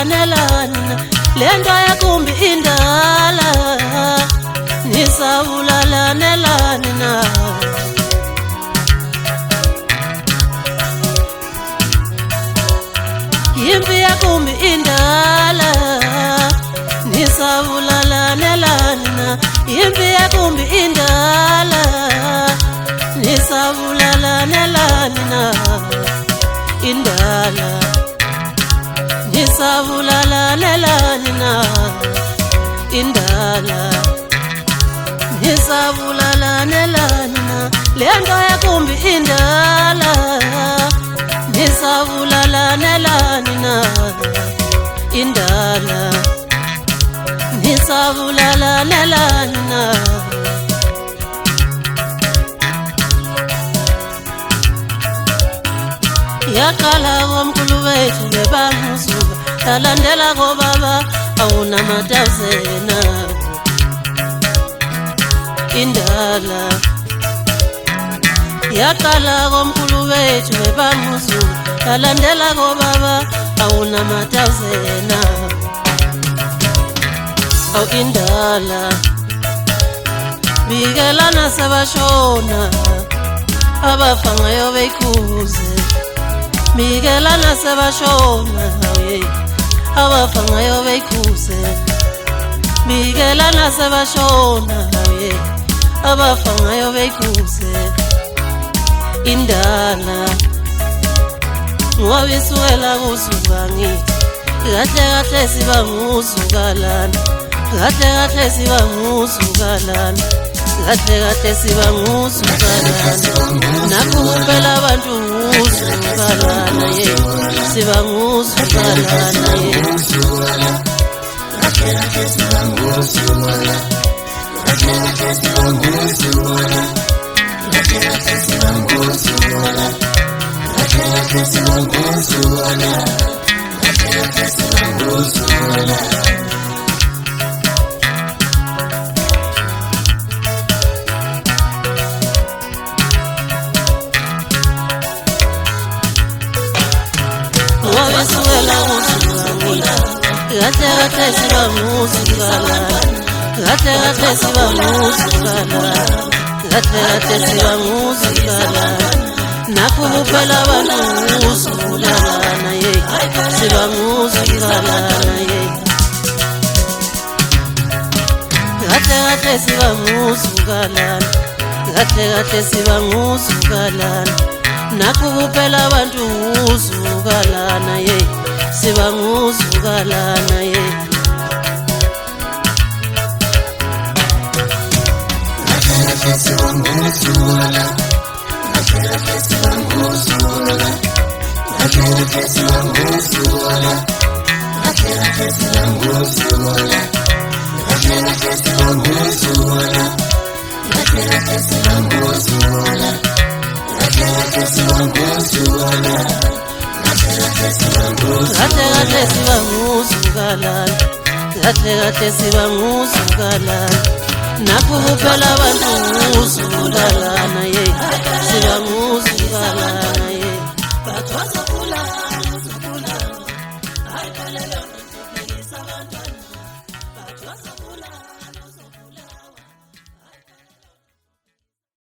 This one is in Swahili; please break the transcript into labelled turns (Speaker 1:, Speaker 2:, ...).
Speaker 1: nelani lento yakumbi indala nisabulala nelani na yimpi yakumbi indala nisabulala nelani na yimpi yakumbi indala nisabulala nelani na indala nisabulala nelani na indala nisabulala nelani na lento yakumbi indala nisabulala nelani na indala nisabulala nelani na yakala komkhulu wethu bebamusuka talandela kobaba awunamatazena indala yakala komkhulu wethu bebamusuka talandela kobaba awunamatazena aw indala bikelana sabashona abafa ngayo beyikhuze bikelana sabashona abafa ngayo beyikhuze bikelana sabashona abafa ngayo beyikhuze indala ngwabisukela kusuka ngithi kahle kahle siba ngusukalana kahle kahle siba ngusukalana kahle kahle siba ngusukalana nakho kuphela abantu ngusukalana siba ngusukalana kahle kahle siba ngusukalana kahle kahle siba ngusukalana kahle kahle siba ngusukalana kahle kahle siba ngusukalana kahle kahle siba ngusukalana kahle kahle siba ngusukalana kahle kahle siba ngusukalana kahle kahle siba ngusukalana nakho kuphela abantu ngusukalana siba ngusukalana kahle kahle siba ngusukalana kahle kahle siba ngusukalana nakho kuphela abantu ngusukalana siba ngusukalana kahle kahle siba ngusukalana kahle kahle siba ngusukalana kahle kahle siba ngusukalana kahle kahle siba ngusukalana kahle kahle siba ngusukalana kahle kahle siba ngusukalana kahle kahle siba ngusukalana kahle kahle siba ngusukalana kahle kahle siba ngusukalana nakho kuphela abantu ngusukalana siba ngusukalana